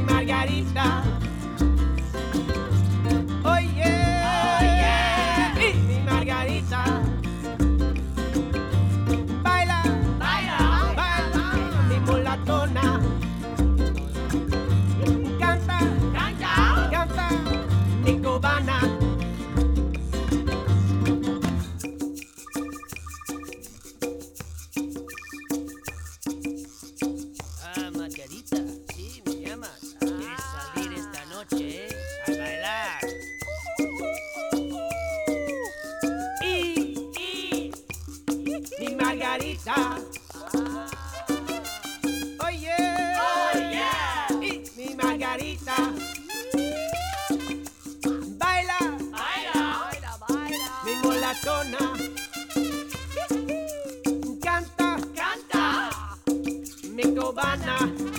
Margarita. Oye, oye, mi Margarita. Baila, baila, baila, mi mulatona. Canta, canta, canta, mi cubana. Margarita, sí, me llamas. ¿Quieres salir esta noche, a bailar? Y mi Margarita. Oye, oye, y mi Margarita. Baila, baila, baila, baila, mi mulatona. Canta, canta, mi cubana.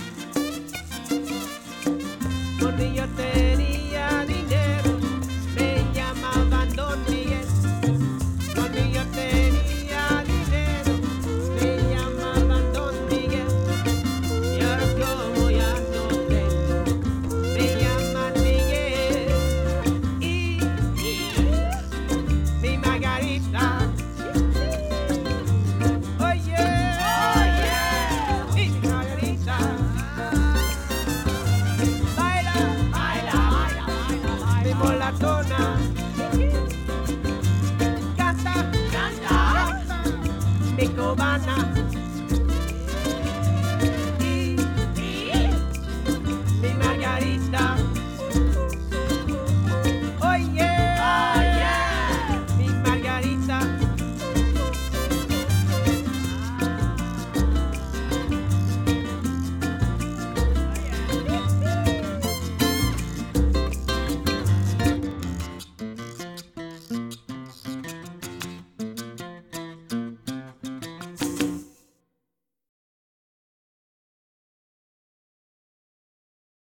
Cuando yo tenía dinero, me llamaban Don Miguel. Cuando yo tenía dinero, me llamaban Don Miguel. Y ahora como ya no tengo, me llaman Miguel. Y mi Margarita. Oye, oye, y mi Margarita. Molatona, canta, canta, canta, mi cubana.